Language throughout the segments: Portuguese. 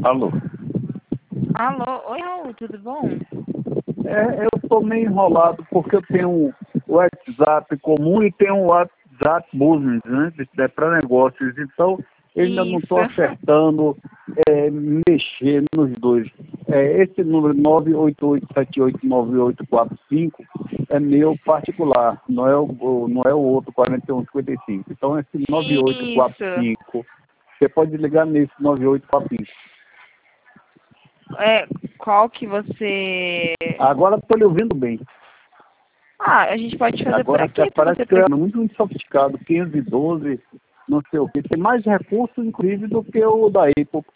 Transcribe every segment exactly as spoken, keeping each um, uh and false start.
Alô? Alô, oi Raul, tudo bom? É, eu estou meio enrolado porque eu tenho o WhatsApp comum e tenho o WhatsApp Business, né? É para negócios. Então, eu ainda não estou Isso. acertando é, mexer nos dois. É, esse número nove oito oito sete oito nove oito quatro cinco é meu particular, não é o, não é o outro quarenta e um cinquenta e cinco. Então, esse nove oito quatro Isso. cinco, você pode ligar nesse nove oito quatro cinco. É, qual que você... Agora estou lhe ouvindo bem. Ah, a gente pode fazer por Agora aqui, até se parece você que é preferir. muito sofisticado, quinze, doze, não sei o que. Tem mais recursos, inclusive, do que o da Apple.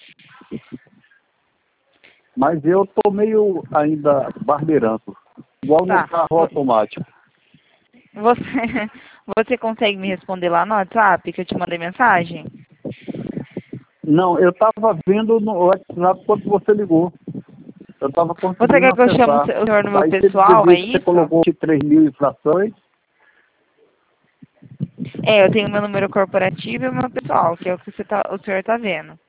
Mas eu estou meio ainda barbeirando, igual no Tá. carro automático. Você, você consegue me responder lá no WhatsApp que eu te mandei mensagem? Não, eu estava vendo no WhatsApp quando você ligou. Eu estava Você conseguindo quer que eu chame o acessar. senhor no meu Aí você pessoal, dizia é que você isso? colocou três mil infrações. É, eu tenho meu número corporativo e o meu pessoal, que é o que você tá, o senhor tá vendo.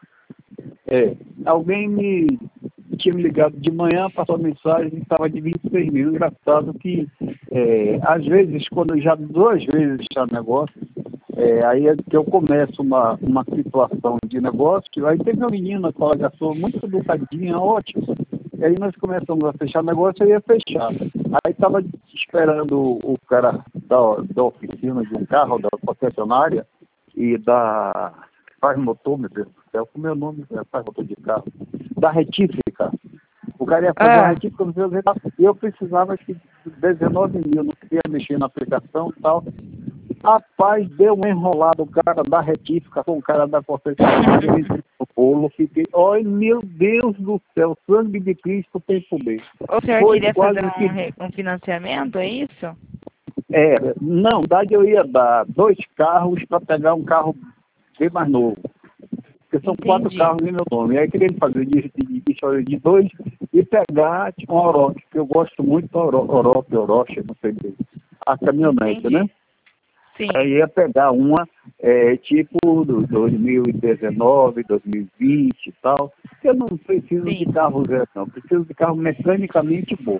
É, alguém me tinha me ligado de manhã, passou a mensagem, estava de vinte e seis mil. Engraçado que, é, às vezes, quando já duas vezes está no negócio, é, aí é que eu começo uma, uma situação de negócio, que aí teve uma menina, colega sua, muito educadinha, ótima. E aí nós começamos a fechar negócio, eu ia fechar. Aí estava esperando o cara da, da oficina de um carro, da concessionária, e da faz motor, meu Deus do céu, como é o nome? Faz motor de carro. Da retífica. O cara ia fazer uma Ah, retífica, não sei o que, tal, e eu precisava de dezenove mil, não queria mexer na aplicação e tal. Rapaz, deu uma enrolada o cara da retífica com o cara da concessionária, eu entrei no bolo, fiquei, ai meu Deus do céu, sangue de Cristo tem poder. o senhor Foi queria fazer quase um, que, re- um financiamento, é isso? é, não, na verdade eu ia dar dois carros para pegar um carro bem mais novo. Porque são quatro Entendi. carros em meu nome. E aí queria fazer de, de, de história de dois e pegar tipo, uma Oroch, que eu gosto muito da Oro- Oroch, Orochi, não sei bem, a caminhonete, né? Entendi. Sim. Aí ia pegar uma é, tipo do dois mil e dezenove, dois mil e vinte e tal. Eu não preciso de Sim. carro zero, não. Preciso de carro mecanicamente bom.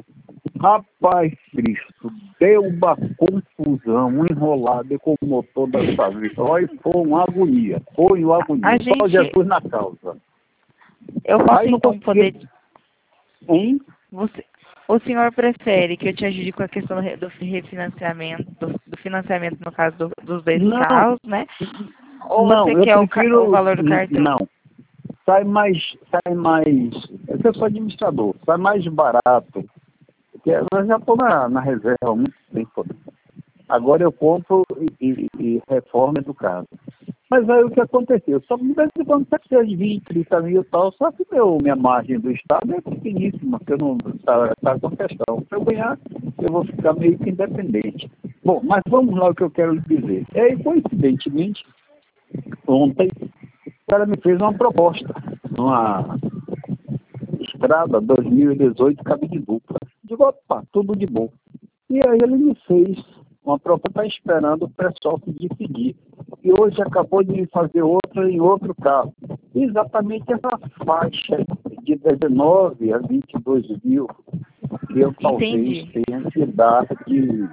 Rapaz, Cristo, deu uma confusão, um enrolado com o motor dessa vez. Olha, foi uma agonia, foi uma A agonia. Só gente, Jesus na causa. eu posso Aí não então conseguia, poder, hein? você, o senhor prefere que eu te ajude com a questão do, re- do refinanciamento, do, do financiamento no caso do- dos dois Não, carros, né? Ou não, você eu quer o, ca- o prefiro, valor do cartão? não. Sai mais, sai mais, eu sou administrador, sai mais barato. Porque eu já estou na, na reserva há muito tempo. Agora eu compro e, e, e reforma do carro. Mas aí o que aconteceu? Só me deve quando precisa de vinte, trinta mil e tal, só que meu, minha margem do Estado é pequeníssima, porque eu não está tá com questão. Se eu ganhar, eu vou ficar meio que independente. Bom, mas vamos lá o que eu quero lhe dizer. E aí, coincidentemente, ontem, o cara me fez uma proposta, uma estrada dois mil e dezoito cabine dupla. Digo, opa, tudo de bom. E aí ele me fez uma proposta esperando o pessoal se decidir. E hoje acabou de me fazer outra em outro carro. Exatamente essa faixa de dezenove a vinte e dois mil que eu talvez Entendi. tenha que dar de,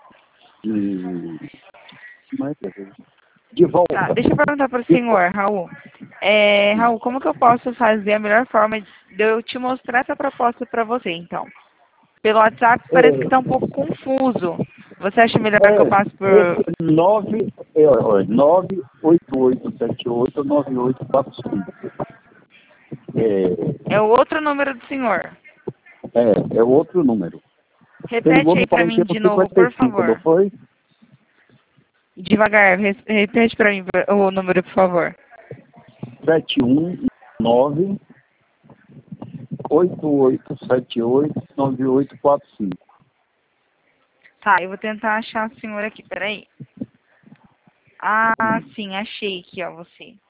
de, como é que é? De Tá, volta. deixa eu perguntar para o E, senhor, Raul. É, Raul, como que eu posso fazer a melhor forma de eu te mostrar essa proposta para você, então? Pelo WhatsApp parece que é, está um pouco confuso. Você acha melhor que eu é, passe por... esse nove, é, ó, nove oito oito sete oito nove oito quatro cinco. É, É o outro número do senhor. é, é outro número. Você ligou Repete no aí para mim de novo, por quarenta e cinco, não favor. foi? Devagar, re- repete para mim o número, por favor. sete um nove oito oito sete oito nove oito quatro cinco. Tá, eu vou tentar achar o senhor aqui, peraí. Ah, sim, achei aqui, ó, você.